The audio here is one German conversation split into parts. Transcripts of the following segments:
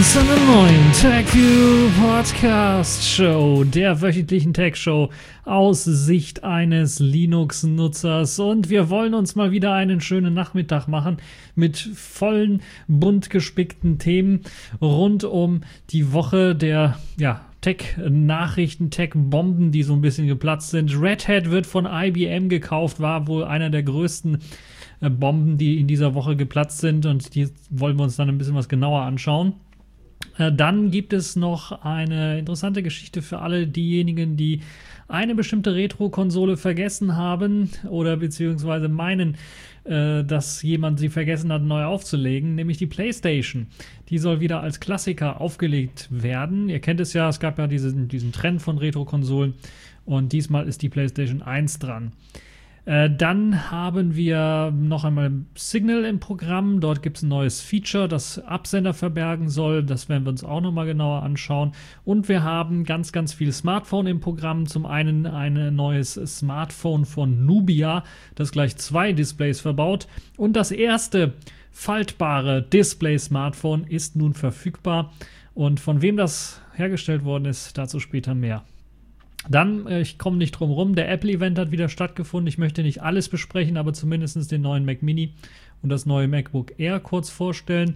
zu einer neuen TechView Podcast Show, der wöchentlichen Tech Show aus Sicht eines Linux-Nutzers. Und wir wollen uns mal wieder einen schönen Nachmittag machen mit vollen, bunt gespickten Themen rund um die Woche der, Tech-Nachrichten, Tech-Bomben, die so ein bisschen geplatzt sind. Red Hat wird von IBM gekauft, war wohl einer der größten Bomben, die in dieser Woche geplatzt sind, und die wollen wir uns dann ein bisschen was genauer anschauen. Dann gibt es noch eine interessante Geschichte für alle diejenigen, die eine bestimmte Retro-Konsole vergessen haben oder beziehungsweise meinen, dass jemand sie vergessen hat, neu aufzulegen, nämlich die PlayStation. Die soll wieder als Klassiker aufgelegt werden. Ihr kennt es ja, es gab ja diesen Trend von Retro-Konsolen, und diesmal ist die PlayStation 1 dran. Dann haben wir noch einmal Signal im Programm. Dort gibt es ein neues Feature, das Absender verbergen soll. Das werden wir uns auch nochmal genauer anschauen. Und wir haben ganz, ganz viel Smartphone im Programm. Zum einen ein neues Smartphone von Nubia, das gleich 2 Displays verbaut. Und das erste faltbare Display-Smartphone ist nun verfügbar. Und von wem das hergestellt worden ist, dazu später mehr. Dann, ich komme nicht drum rum, der Apple-Event hat wieder stattgefunden. Ich möchte nicht alles besprechen, aber zumindest den neuen Mac Mini und das neue MacBook Air kurz vorstellen.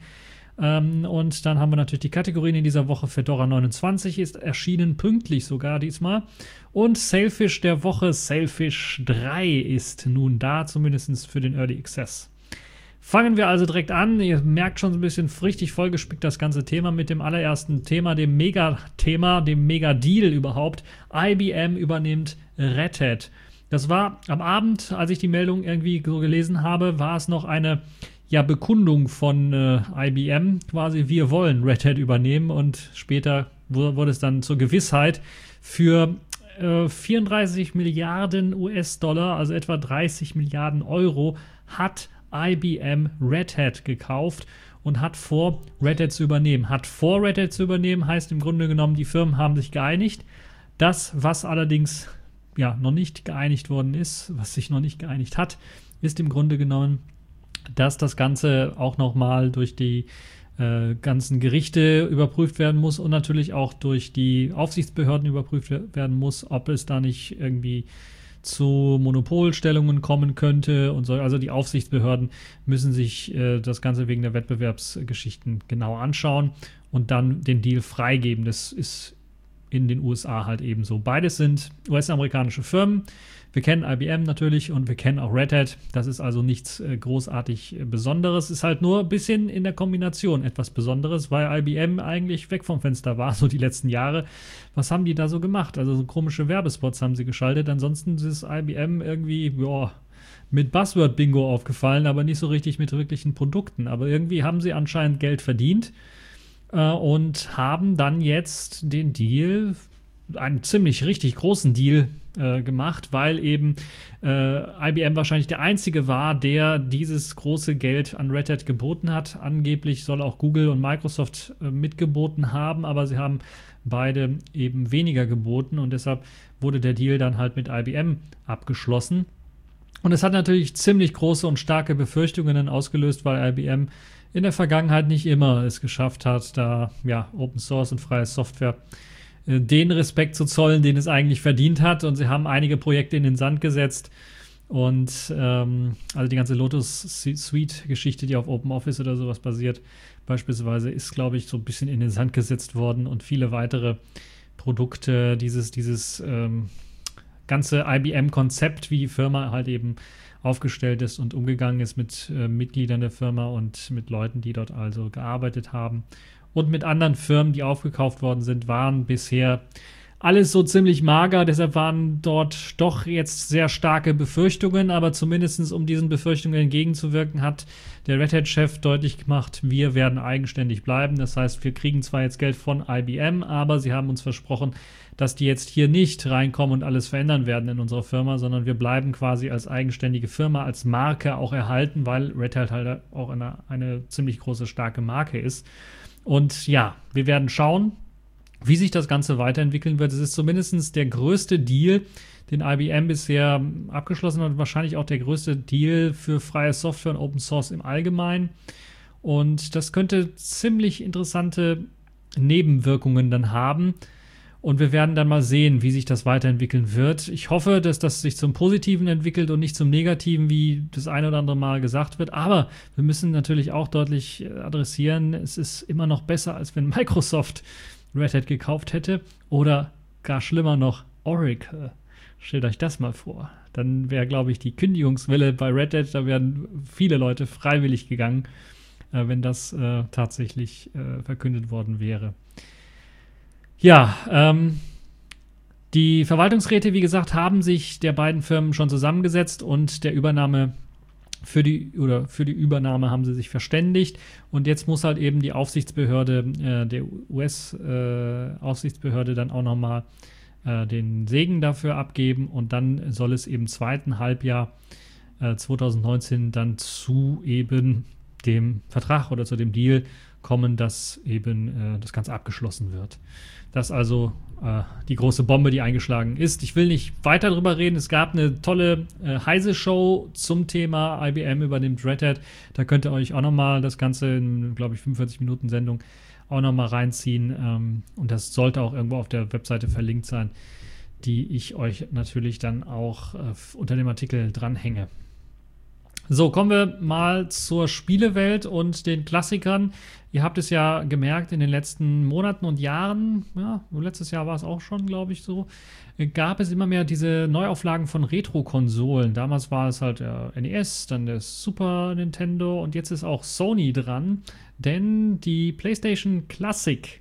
Und dann haben wir natürlich die Kategorien in dieser Woche. Fedora 29 ist erschienen, pünktlich sogar diesmal. Und Sailfish der Woche, Sailfish 3 ist nun da, zumindest für den Early Access. Fangen wir also direkt an. Ihr merkt schon so ein bisschen richtig vollgespickt das ganze Thema mit dem allerersten Thema, dem Mega-Thema, dem Mega-Deal überhaupt. IBM übernimmt Red Hat. Das war am Abend, als ich die Meldung irgendwie so gelesen habe, war es noch eine Bekundung von IBM, quasi wir wollen Red Hat übernehmen, und später wurde es dann zur Gewissheit. Für 34 Milliarden US-Dollar, also etwa 30 Milliarden Euro, hat IBM Red Hat gekauft und hat vor, Red Hat zu übernehmen. Hat vor, Red Hat zu übernehmen, heißt im Grunde genommen, die Firmen haben sich geeinigt. Das, was allerdings noch nicht geeinigt worden ist, was sich noch nicht geeinigt hat, ist im Grunde genommen, dass das Ganze auch nochmal durch die ganzen Gerichte überprüft werden muss und natürlich auch durch die Aufsichtsbehörden überprüft werden muss, ob es da nicht irgendwie zu Monopolstellungen kommen könnte und so. Also die Aufsichtsbehörden müssen sich das Ganze wegen der Wettbewerbsgeschichten genau anschauen und dann den Deal freigeben. Das ist in den USA halt eben so. Beides sind US-amerikanische Firmen. Wir kennen IBM natürlich und wir kennen auch Red Hat. Das ist also nichts großartig Besonderes. Ist halt nur ein bisschen in der Kombination etwas Besonderes, weil IBM eigentlich weg vom Fenster war, so die letzten Jahre. Was haben die da so gemacht? Also so komische Werbespots haben sie geschaltet. Ansonsten ist IBM irgendwie, mit Buzzword-Bingo aufgefallen, aber nicht so richtig mit wirklichen Produkten. Aber irgendwie haben sie anscheinend Geld verdient und haben dann jetzt den Deal, einen ziemlich richtig großen Deal gemacht, weil eben IBM wahrscheinlich der einzige war, der dieses große Geld an Red Hat geboten hat. Angeblich soll auch Google und Microsoft mitgeboten haben, aber sie haben beide eben weniger geboten, und deshalb wurde der Deal dann halt mit IBM abgeschlossen. Und es hat natürlich ziemlich große und starke Befürchtungen ausgelöst, weil IBM in der Vergangenheit nicht immer es geschafft hat, da Open Source und freie Software den Respekt zu zollen, den es eigentlich verdient hat. Und sie haben einige Projekte in den Sand gesetzt. Und also die ganze Lotus Suite-Geschichte, die auf OpenOffice oder sowas basiert, beispielsweise, ist, glaube ich, so ein bisschen in den Sand gesetzt worden. Und viele weitere Produkte, dieses ganze IBM-Konzept, wie die Firma halt eben aufgestellt ist und umgegangen ist mit Mitgliedern der Firma und mit Leuten, die dort also gearbeitet haben. Und mit anderen Firmen, die aufgekauft worden sind, waren bisher alles so ziemlich mager. Deshalb waren dort doch jetzt sehr starke Befürchtungen. Aber zumindest um diesen Befürchtungen entgegenzuwirken, hat der Red Hat-Chef deutlich gemacht, wir werden eigenständig bleiben. Das heißt, wir kriegen zwar jetzt Geld von IBM, aber sie haben uns versprochen, dass die jetzt hier nicht reinkommen und alles verändern werden in unserer Firma, sondern wir bleiben quasi als eigenständige Firma, als Marke auch erhalten, weil Red Hat halt auch eine ziemlich große, starke Marke ist. Und wir werden schauen, wie sich das Ganze weiterentwickeln wird. Es ist zumindest der größte Deal, den IBM bisher abgeschlossen hat, und wahrscheinlich auch der größte Deal für freie Software und Open Source im Allgemeinen. Und das könnte ziemlich interessante Nebenwirkungen dann haben. Und wir werden dann mal sehen, wie sich das weiterentwickeln wird. Ich hoffe, dass das sich zum Positiven entwickelt und nicht zum Negativen, wie das eine oder andere Mal gesagt wird. Aber wir müssen natürlich auch deutlich adressieren, es ist immer noch besser, als wenn Microsoft Red Hat gekauft hätte. Oder gar schlimmer noch, Oracle. Stellt euch das mal vor. Dann wäre, glaube ich, die Kündigungswelle bei Red Hat, da wären viele Leute freiwillig gegangen, wenn das tatsächlich verkündet worden wäre. Ja, die Verwaltungsräte, wie gesagt, haben sich der beiden Firmen schon zusammengesetzt und für die Übernahme haben sie sich verständigt. Und jetzt muss halt eben die Aufsichtsbehörde, der US-Aufsichtsbehörde dann auch nochmal den Segen dafür abgeben. Und dann soll es im zweiten Halbjahr 2019 dann zu eben dem Vertrag oder zu dem Deal kommen, dass eben das Ganze abgeschlossen wird. Das ist also die große Bombe, die eingeschlagen ist. Ich will nicht weiter drüber reden. Es gab eine tolle Heise-Show zum Thema IBM übernimmt Red Hat. Da könnt ihr euch auch nochmal das Ganze in, glaube ich, 45 Minuten Sendung auch nochmal reinziehen. Und das sollte auch irgendwo auf der Webseite verlinkt sein, die ich euch natürlich dann auch unter dem Artikel dranhänge. So, kommen wir mal zur Spielewelt und den Klassikern. Ihr habt es ja gemerkt, in den letzten Monaten und Jahren, ja, letztes Jahr war es auch schon, glaube ich, so, gab es immer mehr diese Neuauflagen von Retro-Konsolen. Damals war es halt der NES, dann der Super Nintendo und jetzt ist auch Sony dran, denn die PlayStation Classic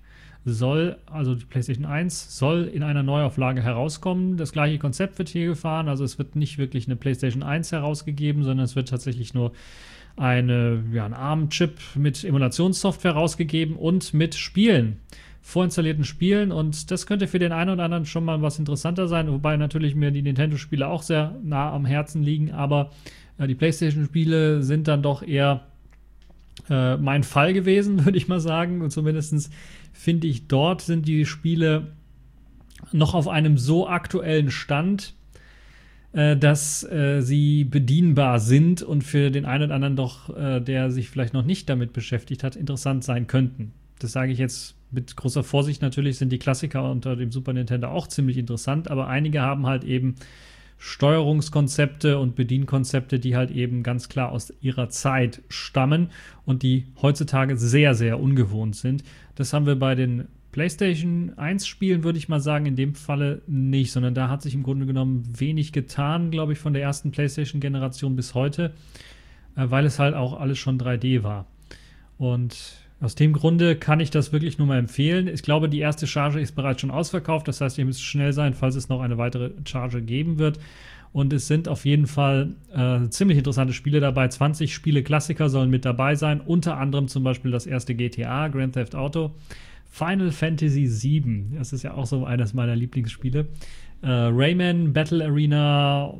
also die PlayStation 1 soll in einer Neuauflage herauskommen. Das gleiche Konzept wird hier gefahren, also es wird nicht wirklich eine PlayStation 1 herausgegeben, sondern es wird tatsächlich nur ein ARM-Chip mit Emulationssoftware rausgegeben und mit Spielen, vorinstallierten Spielen, und das könnte für den einen oder anderen schon mal was interessanter sein, wobei natürlich mir die Nintendo-Spiele auch sehr nah am Herzen liegen, aber die PlayStation-Spiele sind dann doch eher mein Fall gewesen, würde ich mal sagen, und zumindest finde ich, dort sind die Spiele noch auf einem so aktuellen Stand, dass sie bedienbar sind und für den einen oder anderen doch, der sich vielleicht noch nicht damit beschäftigt hat, interessant sein könnten. Das sage ich jetzt mit großer Vorsicht. Natürlich sind die Klassiker unter dem Super Nintendo auch ziemlich interessant, aber einige haben halt eben Steuerungskonzepte und Bedienkonzepte, die halt eben ganz klar aus ihrer Zeit stammen und die heutzutage sehr, sehr ungewohnt sind. Das haben wir bei den PlayStation 1 Spielen, würde ich mal sagen, in dem Falle nicht, sondern da hat sich im Grunde genommen wenig getan, glaube ich, von der ersten PlayStation-Generation bis heute, weil es halt auch alles schon 3D war. Und aus dem Grunde kann ich das wirklich nur mal empfehlen. Ich glaube, die erste Charge ist bereits schon ausverkauft. Das heißt, ihr müsst schnell sein, falls es noch eine weitere Charge geben wird. Und es sind auf jeden Fall ziemlich interessante Spiele dabei. 20 Spiele-Klassiker sollen mit dabei sein. Unter anderem zum Beispiel das erste GTA, Grand Theft Auto. Final Fantasy VII, das ist ja auch so eines meiner Lieblingsspiele. Rayman, Battle Arena,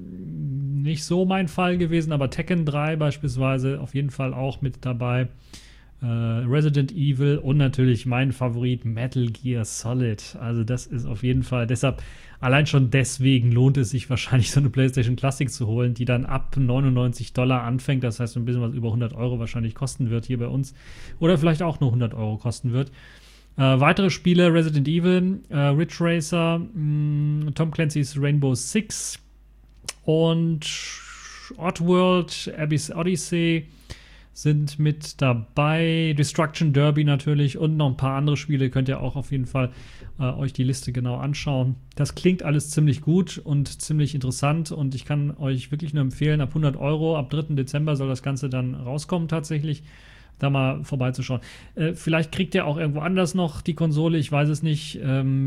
nicht so mein Fall gewesen, aber Tekken 3 beispielsweise auf jeden Fall auch mit dabei. Resident Evil und natürlich mein Favorit Metal Gear Solid. Also das ist auf jeden Fall, deshalb, allein schon deswegen lohnt es sich wahrscheinlich, so eine PlayStation Classic zu holen, die dann ab $99 anfängt. Das heißt, ein bisschen was über 100 Euro wahrscheinlich kosten wird hier bei uns. Oder vielleicht auch nur 100 Euro kosten wird. Weitere Spiele: Resident Evil, Ridge Racer, Tom Clancy's Rainbow Six und Oddworld, Abyss Odyssey sind mit dabei. Destruction Derby natürlich und noch ein paar andere Spiele. Könnt ihr auch auf jeden Fall euch die Liste genau anschauen. Das klingt alles ziemlich gut und ziemlich interessant und ich kann euch wirklich nur empfehlen, ab 100 Euro, ab 3. Dezember soll das Ganze dann rauskommen tatsächlich, da mal vorbeizuschauen. Vielleicht kriegt ihr auch irgendwo anders noch die Konsole, ich weiß es nicht.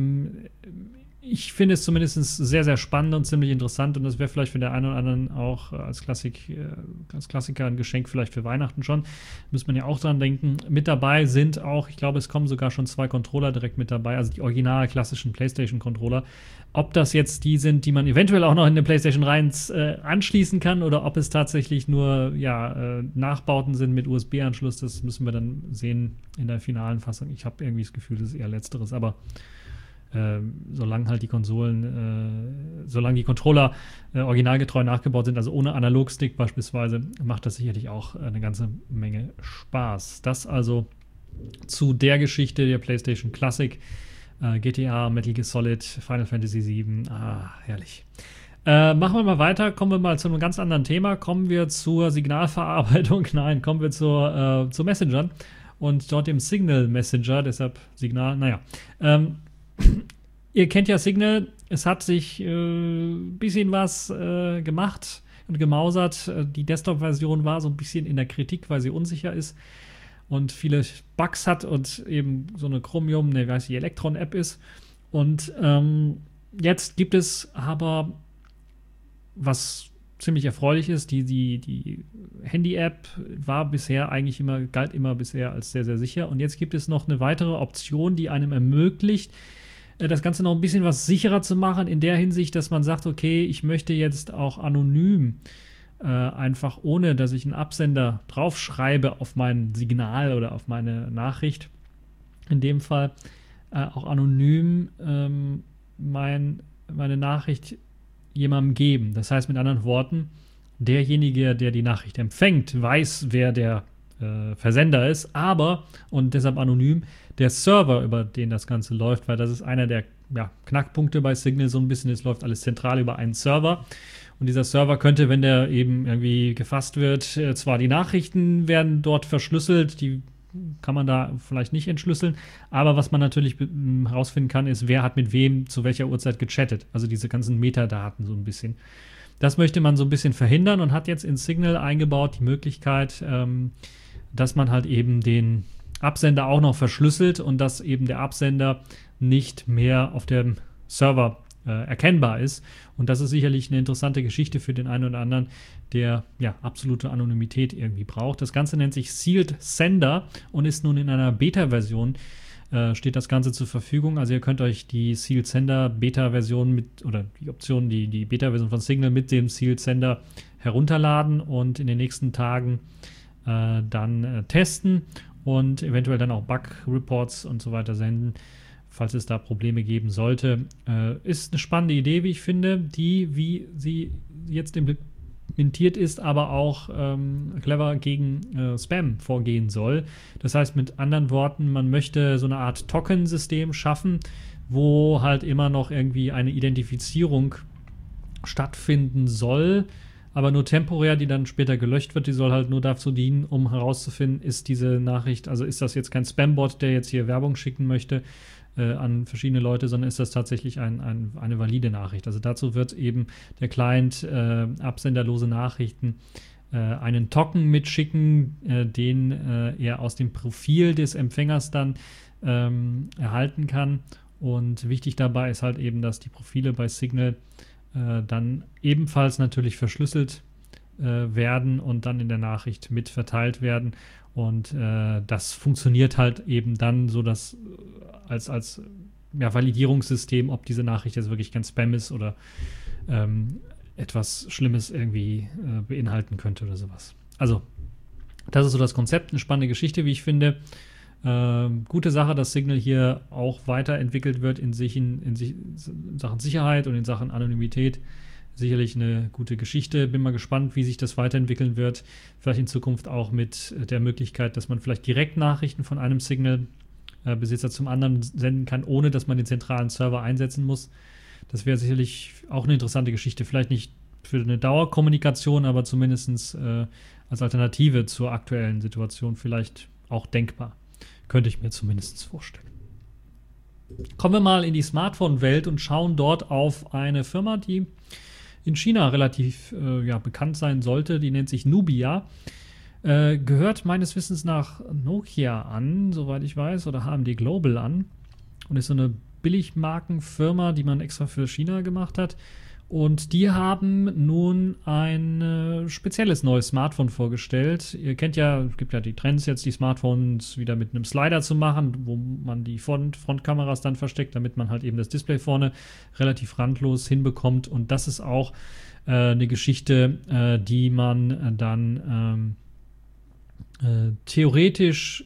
Ich finde es zumindest sehr, sehr spannend und ziemlich interessant und das wäre vielleicht für den einen oder anderen auch als Klassiker ein Geschenk vielleicht für Weihnachten schon. Muss man ja auch dran denken. Mit dabei sind auch, ich glaube, es kommen sogar schon 2 Controller direkt mit dabei, also die original klassischen PlayStation-Controller. Ob das jetzt die sind, die man eventuell auch noch in eine PlayStation rein anschließen kann oder ob es tatsächlich nur Nachbauten sind mit USB-Anschluss, das müssen wir dann sehen in der finalen Fassung. Ich habe irgendwie das Gefühl, das ist eher Letzteres, aber solange halt die Konsolen, solange die Controller originalgetreu nachgebaut sind, also ohne Analogstick beispielsweise, macht das sicherlich auch eine ganze Menge Spaß. Das also zu der Geschichte der PlayStation Classic. GTA, Metal Gear Solid, Final Fantasy VII. Herrlich. Machen wir mal weiter. Kommen wir mal zu einem ganz anderen Thema. Kommen wir zur Signalverarbeitung. Nein, kommen wir zu Messengern. Und dort im Signal Messenger, deshalb Signal, ihr kennt ja Signal, es hat sich ein bisschen was gemacht und gemausert. Die Desktop-Version war so ein bisschen in der Kritik, weil sie unsicher ist und viele Bugs hat und eben so eine Chromium, Electron-App ist. Und jetzt gibt es aber, was ziemlich erfreulich ist, die Handy-App galt immer bisher als sehr, sehr sicher. Und jetzt gibt es noch eine weitere Option, die einem ermöglicht, das Ganze noch ein bisschen was sicherer zu machen, in der Hinsicht, dass man sagt, okay, ich möchte jetzt auch anonym einfach ohne, dass ich einen Absender draufschreibe auf mein Signal oder auf meine Nachricht, in dem Fall auch anonym meine Nachricht jemandem geben. Das heißt mit anderen Worten, derjenige, der die Nachricht empfängt, weiß, wer der Versender ist, aber, und deshalb anonym, der Server, über den das Ganze läuft, weil das ist einer der Knackpunkte bei Signal so ein bisschen, es läuft alles zentral über einen Server. Und dieser Server könnte, wenn der eben irgendwie gefasst wird, zwar die Nachrichten werden dort verschlüsselt, die kann man da vielleicht nicht entschlüsseln, aber was man natürlich herausfinden kann, ist, wer hat mit wem zu welcher Uhrzeit gechattet. Also diese ganzen Metadaten so ein bisschen. Das möchte man so ein bisschen verhindern und hat jetzt in Signal eingebaut die Möglichkeit, dass man halt eben den Absender auch noch verschlüsselt und dass eben der Absender nicht mehr auf dem Server erkennbar ist. Und das ist sicherlich eine interessante Geschichte für den einen oder anderen, der absolute Anonymität irgendwie braucht. Das Ganze nennt sich Sealed Sender und ist nun in einer Beta-Version, steht das Ganze zur Verfügung. Also ihr könnt euch die Sealed Sender Beta-Version oder die Option, die Beta-Version von Signal mit dem Sealed Sender herunterladen und in den nächsten Tagen dann testen und eventuell dann auch Bug-Reports und so weiter senden, falls es da Probleme geben sollte. Ist eine spannende Idee, wie ich finde, die, wie sie jetzt implementiert ist, aber auch clever gegen Spam vorgehen soll. Das heißt mit anderen Worten, man möchte so eine Art Token-System schaffen, wo halt immer noch irgendwie eine Identifizierung stattfinden soll, aber nur temporär, die dann später gelöscht wird. Die soll halt nur dazu dienen, um herauszufinden, ist diese Nachricht, also ist das jetzt kein Spam-Bot, der jetzt hier Werbung schicken möchte an verschiedene Leute, sondern ist das tatsächlich eine valide Nachricht. Also dazu wird eben der Client absenderlose Nachrichten einen Token mitschicken, den er aus dem Profil des Empfängers dann erhalten kann. Und wichtig dabei ist halt eben, dass die Profile bei Signal dann ebenfalls natürlich verschlüsselt werden und dann in der Nachricht mit verteilt werden. Und das funktioniert halt eben dann so, dass als Validierungssystem, ob diese Nachricht jetzt wirklich kein Spam ist oder etwas Schlimmes irgendwie beinhalten könnte oder sowas. Also, das ist so das Konzept, eine spannende Geschichte, wie ich finde. Gute Sache, dass Signal hier auch weiterentwickelt wird in Sachen Sicherheit und in Sachen Anonymität. Sicherlich eine gute Geschichte. Bin mal gespannt, wie sich das weiterentwickeln wird. Vielleicht in Zukunft auch mit der Möglichkeit, dass man vielleicht direkt Nachrichten von einem Signal-Besitzer zum anderen senden kann, ohne dass man den zentralen Server einsetzen muss. Das wäre sicherlich auch eine interessante Geschichte. Vielleicht nicht für eine Dauerkommunikation, aber zumindest als Alternative zur aktuellen Situation vielleicht auch denkbar. Könnte ich mir zumindest vorstellen. Kommen wir mal in die Smartphone-Welt und schauen dort auf eine Firma, die in China relativ bekannt sein sollte. Die nennt sich Nubia. Gehört meines Wissens nach Nokia an, soweit ich weiß, oder HMD Global an. Und ist so eine Billigmarkenfirma, die man extra für China gemacht hat. Und die haben nun ein spezielles neues Smartphone vorgestellt. Ihr kennt ja, es gibt ja die Trends jetzt, die Smartphones wieder mit einem Slider zu machen, wo man die Frontkameras dann versteckt, damit man halt eben das Display vorne relativ randlos hinbekommt. Und das ist auch eine Geschichte, die man dann theoretisch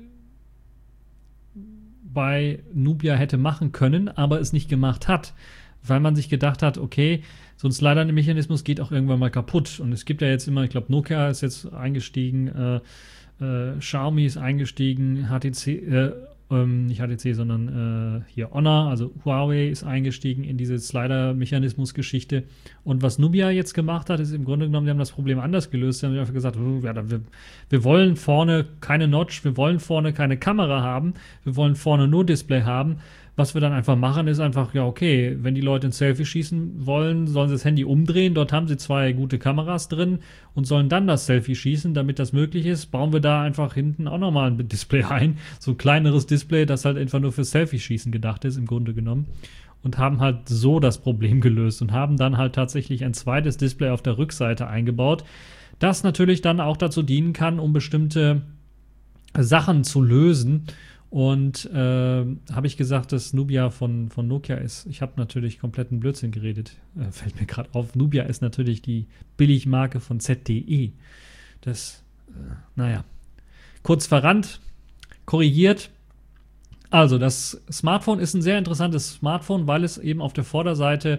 bei Nubia hätte machen können, aber es nicht gemacht hat. Weil man sich gedacht hat, okay, so ein Slider-Mechanismus geht auch irgendwann mal kaputt. Und es gibt ja jetzt immer, ich glaube, Nokia ist jetzt eingestiegen Xiaomi ist eingestiegen, HTC, nicht HTC, sondern hier Honor, also Huawei ist eingestiegen in diese Slider-Mechanismus-Geschichte. Und was Nubia jetzt gemacht hat, ist im Grunde genommen, die haben das Problem anders gelöst. Die haben einfach gesagt, wir wollen vorne keine Notch, wir wollen vorne keine Kamera haben, wir wollen vorne nur Display haben. Was wir dann einfach machen, ist einfach, ja okay, wenn die Leute ein Selfie schießen wollen, sollen sie das Handy umdrehen, dort haben sie 2 gute Kameras drin und sollen dann das Selfie schießen, damit das möglich ist, bauen wir da einfach hinten auch nochmal ein Display ein, so ein kleineres Display, das halt einfach nur für Selfie-Schießen gedacht ist, im Grunde genommen, und haben halt so das Problem gelöst und haben dann halt tatsächlich ein zweites Display auf der Rückseite eingebaut, das natürlich dann auch dazu dienen kann, um bestimmte Sachen zu lösen. Und habe ich gesagt, dass Nubia von Nokia ist. Ich habe natürlich kompletten Blödsinn geredet. Fällt mir gerade auf. Nubia ist natürlich die Billigmarke von ZTE. Das, naja. Kurz verrannt, korrigiert. Also, das Smartphone ist ein sehr interessantes Smartphone, weil es eben auf der Vorderseite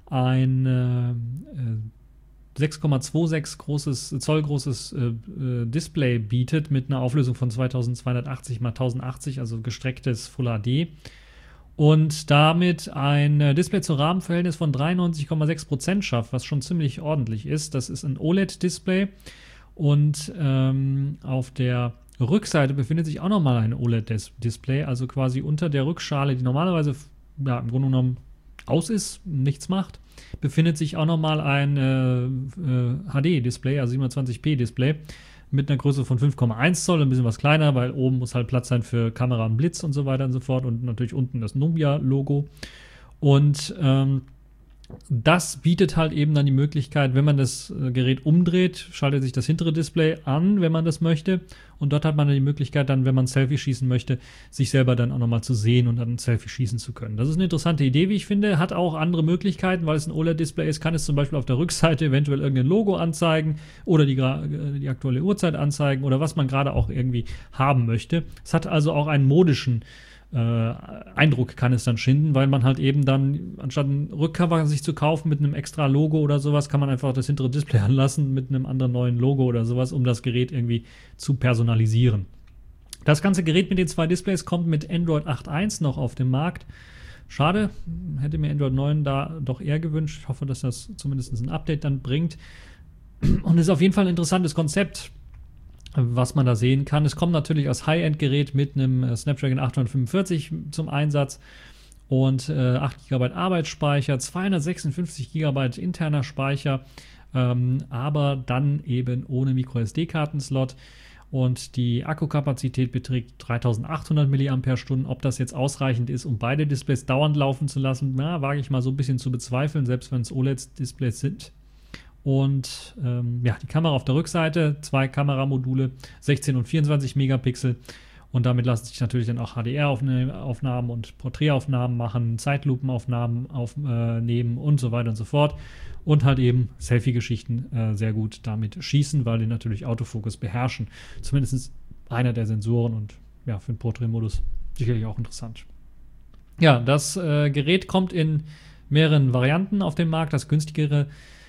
ein 6,26 Zoll großes Display bietet mit einer Auflösung von 2280 x 1080, also gestrecktes Full HD. Und damit ein Display zu Rahmenverhältnis von 93,6% schafft, was schon ziemlich ordentlich ist. Das ist ein OLED-Display und auf der Rückseite befindet sich auch nochmal ein OLED-Display, also quasi unter der Rückschale, die normalerweise im Grunde genommen aus ist, nichts macht, befindet sich auch nochmal ein HD-Display, also 720p-Display mit einer Größe von 5,1 Zoll, ein bisschen was kleiner, weil oben muss halt Platz sein für Kamera und Blitz und so weiter und so fort und natürlich unten das Nubia-Logo. Und das bietet halt eben dann die Möglichkeit, wenn man das Gerät umdreht, schaltet sich das hintere Display an, wenn man das möchte. Und dort hat man dann die Möglichkeit, dann, wenn man ein Selfie schießen möchte, sich selber dann auch nochmal zu sehen und dann ein Selfie schießen zu können. Das ist eine interessante Idee, wie ich finde. Hat auch andere Möglichkeiten, weil es ein OLED-Display ist, kann es zum Beispiel auf der Rückseite eventuell irgendein Logo anzeigen oder die aktuelle Uhrzeit anzeigen oder was man gerade auch irgendwie haben möchte. Es hat also auch einen modischen Eindruck kann es dann schinden, weil man halt eben dann, anstatt ein Rückcover sich zu kaufen mit einem extra Logo oder sowas, kann man einfach das hintere Display anlassen mit einem anderen neuen Logo oder sowas, um das Gerät irgendwie zu personalisieren. Das ganze Gerät mit den 2 Displays kommt mit Android 8.1 noch auf den Markt. Schade, hätte mir Android 9 da doch eher gewünscht. Ich hoffe, dass das zumindest ein Update dann bringt. Und es ist auf jeden Fall ein interessantes Konzept, was man da sehen kann. Es kommt natürlich als High-End-Gerät mit einem Snapdragon 845 zum Einsatz und 8 GB Arbeitsspeicher, 256 GB interner Speicher, aber dann eben ohne MicroSD-Kartenslot. Und die Akkukapazität beträgt 3800 mAh. Ob das jetzt ausreichend ist, um beide Displays dauernd laufen zu lassen, wage ich mal so ein bisschen zu bezweifeln, selbst wenn es OLED-Displays sind. Und die Kamera auf der Rückseite, 2 Kameramodule, 16 und 24 Megapixel. Und damit lassen sich natürlich dann auch HDR-Aufnahmen und Porträtaufnahmen machen, Zeitlupenaufnahmen aufnehmen und so weiter und so fort. Und halt eben Selfie-Geschichten sehr gut damit schießen, weil die natürlich Autofokus beherrschen. Zumindest einer der Sensoren und ja, für den Porträtmodus sicherlich auch interessant. Ja, das Gerät kommt in mehreren Varianten auf den Markt. Das günstigere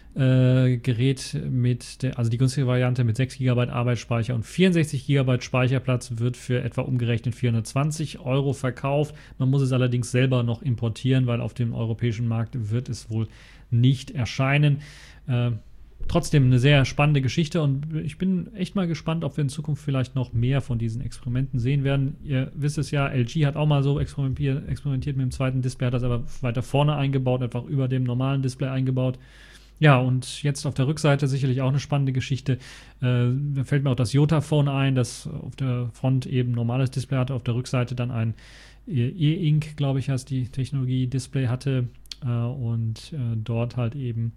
Gerät also die günstige Variante mit 6 GB Arbeitsspeicher und 64 GB Speicherplatz wird für etwa umgerechnet 420 € verkauft. Man muss es allerdings selber noch importieren, weil auf dem europäischen Markt wird es wohl nicht erscheinen. Trotzdem eine sehr spannende Geschichte und ich bin echt mal gespannt, ob wir in Zukunft vielleicht noch mehr von diesen Experimenten sehen werden. Ihr wisst es ja, LG hat auch mal so experimentiert mit dem zweiten Display, hat das aber weiter vorne eingebaut, einfach über dem normalen Display eingebaut. Ja, und jetzt auf der Rückseite sicherlich auch eine spannende Geschichte. Da fällt mir auch das Yotaphone ein, das auf der Front eben normales Display hatte, auf der Rückseite dann ein E-Ink, glaube ich, heißt die Technologie, Display hatte und dort halt eben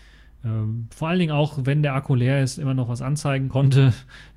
vor allen Dingen auch, wenn der Akku leer ist, immer noch was anzeigen konnte.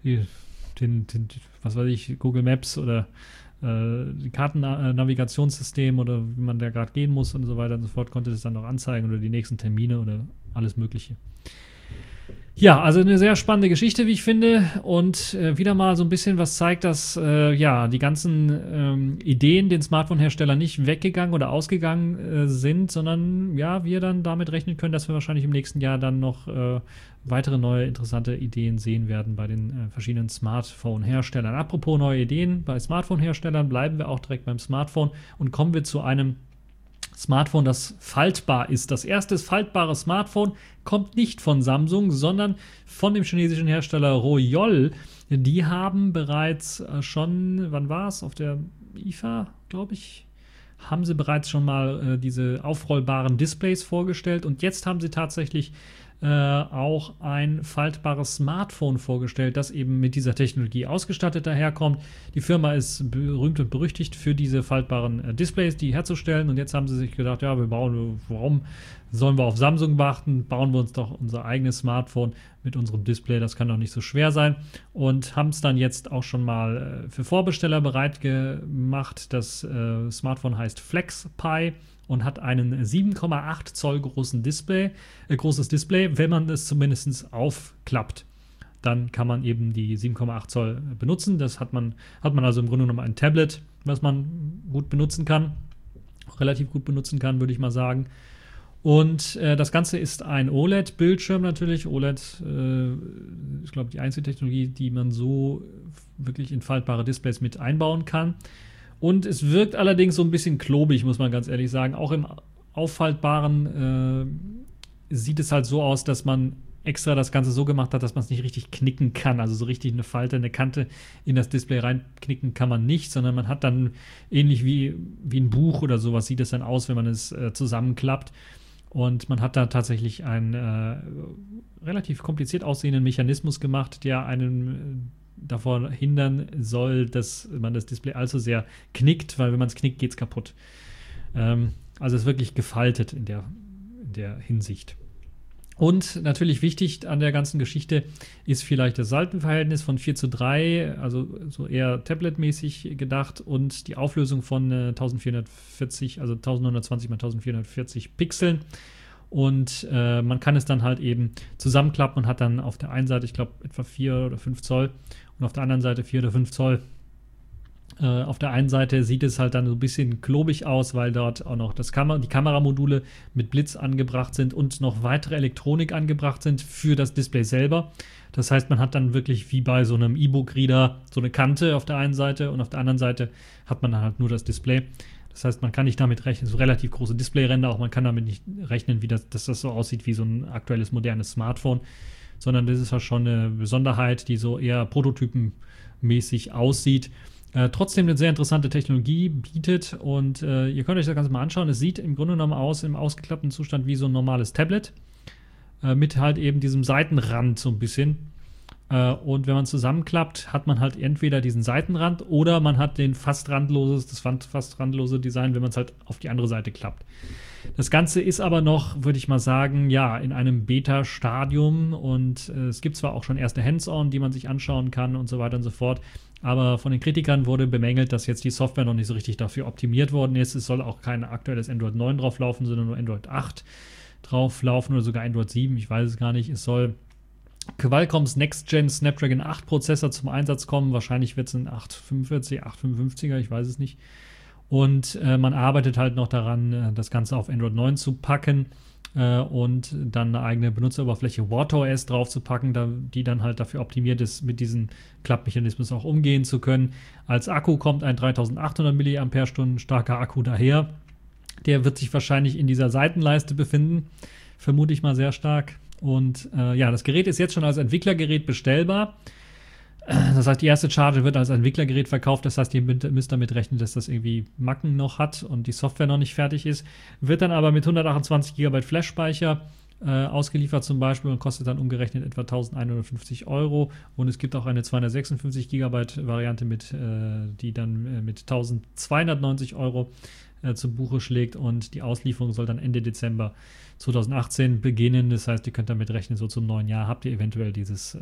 Was weiß ich, Google Maps oder Kartennavigationssystem oder wie man da gerade gehen muss und so weiter und so fort, konnte das dann noch anzeigen oder die nächsten Termine oder alles Mögliche. Ja, also eine sehr spannende Geschichte, wie ich finde, und wieder mal so ein bisschen was zeigt, dass ja die ganzen Ideen den Smartphone-Herstellern nicht weggegangen oder ausgegangen sind, sondern ja, wir dann damit rechnen können, dass wir wahrscheinlich im nächsten Jahr dann noch weitere neue interessante Ideen sehen werden bei den verschiedenen Smartphone-Herstellern. Apropos neue Ideen bei Smartphone-Herstellern, bleiben wir auch direkt beim Smartphone und kommen wir zu einem Smartphone, das faltbar ist. Das erste faltbare Smartphone kommt nicht von Samsung, sondern von dem chinesischen Hersteller Royol. Die haben bereits schon, wann war es? Auf der IFA, glaube ich, haben sie bereits schon mal diese aufrollbaren Displays vorgestellt. Und jetzt haben sie tatsächlich auch ein faltbares Smartphone vorgestellt, das eben mit dieser Technologie ausgestattet daherkommt. Die Firma ist berühmt und berüchtigt für diese faltbaren Displays, die herzustellen. Und jetzt haben sie sich gedacht, ja, warum sollen wir auf Samsung warten? Bauen wir uns doch unser eigenes Smartphone mit unserem Display. Das kann doch nicht so schwer sein. Und haben es dann jetzt auch schon mal für Vorbesteller bereit gemacht. Das Smartphone heißt FlexPi und hat einen 7,8 Zoll großes Display, wenn man es zumindest aufklappt. Dann kann man eben die 7,8 Zoll benutzen. Das hat man also im Grunde genommen ein Tablet, was man gut benutzen kann, relativ gut benutzen kann, würde ich mal sagen. Und das Ganze ist ein OLED-Bildschirm natürlich. OLED ist, glaube ich, die einzige Technologie, die man so wirklich in faltbare Displays mit einbauen kann. Und es wirkt allerdings so ein bisschen klobig, muss man ganz ehrlich sagen. Auch im Auffaltbaren sieht es halt so aus, dass man extra das Ganze so gemacht hat, dass man es nicht richtig knicken kann. Also so richtig eine Falte, eine Kante in das Display reinknicken kann man nicht, sondern man hat dann ähnlich wie ein Buch oder sowas sieht es dann aus, wenn man es zusammenklappt. Und man hat da tatsächlich einen relativ kompliziert aussehenden Mechanismus gemacht, der einen davor hindern soll, dass man das Display allzu sehr knickt, weil wenn man es knickt, geht es kaputt. Also es ist wirklich gefaltet in der Hinsicht. Und natürlich wichtig an der ganzen Geschichte ist vielleicht das Seitenverhältnis von 4:3, also so eher tabletmäßig gedacht, und die Auflösung von 1440, also 1920 x 1440 Pixeln. Und man kann es dann halt eben zusammenklappen und hat dann auf der einen Seite, ich glaube, etwa 4 oder 5 Zoll und auf der anderen Seite 4 oder 5 Zoll. Auf der einen Seite sieht es halt dann so ein bisschen klobig aus, weil dort auch noch die Kameramodule mit Blitz angebracht sind und noch weitere Elektronik angebracht sind für das Display selber. Das heißt, man hat dann wirklich wie bei so einem E-Book-Reader so eine Kante auf der einen Seite und auf der anderen Seite hat man dann halt nur das Display. Das heißt, man kann nicht damit rechnen, so relativ große Displayränder, auch man kann damit nicht rechnen, dass das so aussieht wie so ein aktuelles modernes Smartphone, sondern das ist halt schon eine Besonderheit, die so eher prototypenmäßig aussieht. Trotzdem eine sehr interessante Technologie bietet und ihr könnt euch das Ganze mal anschauen. Es sieht im Grunde genommen aus, im ausgeklappten Zustand wie so ein normales Tablet mit halt eben diesem Seitenrand so ein bisschen. Und wenn man zusammenklappt, hat man halt entweder diesen Seitenrand oder man hat das fast randlose Design, wenn man es halt auf die andere Seite klappt. Das Ganze ist aber noch, würde ich mal sagen, ja, in einem Beta-Stadium und es gibt zwar auch schon erste Hands-on, die man sich anschauen kann und so weiter und so fort, aber von den Kritikern wurde bemängelt, dass jetzt die Software noch nicht so richtig dafür optimiert worden ist. Es soll auch kein aktuelles Android 9 drauf laufen, sondern nur Android 8 drauf laufen oder sogar Android 7, ich weiß es gar nicht. Es soll Qualcomms Next-Gen Snapdragon 8 Prozessor zum Einsatz kommen. Wahrscheinlich wird es ein 845, 855er, ich weiß es nicht. Und man arbeitet halt noch daran, das Ganze auf Android 9 zu packen und dann eine eigene Benutzeroberfläche WatchOS drauf zu packen, die dann halt dafür optimiert ist, mit diesem Klappmechanismus auch umgehen zu können. Als Akku kommt ein 3800 mAh starker Akku daher. Der wird sich wahrscheinlich in dieser Seitenleiste befinden, vermute ich mal sehr stark. Und ja, das Gerät ist jetzt schon als Entwicklergerät bestellbar. Das heißt, die erste Charge wird als Entwicklergerät verkauft. Das heißt, ihr müsst damit rechnen, dass das irgendwie Macken noch hat und die Software noch nicht fertig ist. Wird dann aber mit 128 GB Flash-Speicher ausgeliefert zum Beispiel und kostet dann umgerechnet etwa 1.150 €. Und es gibt auch eine 256 GB Variante, die dann mit 1.290 € zu Buche schlägt. Und die Auslieferung soll dann Ende Dezember 2018 beginnen. Das heißt, ihr könnt damit rechnen, so zum neuen Jahr habt ihr eventuell dieses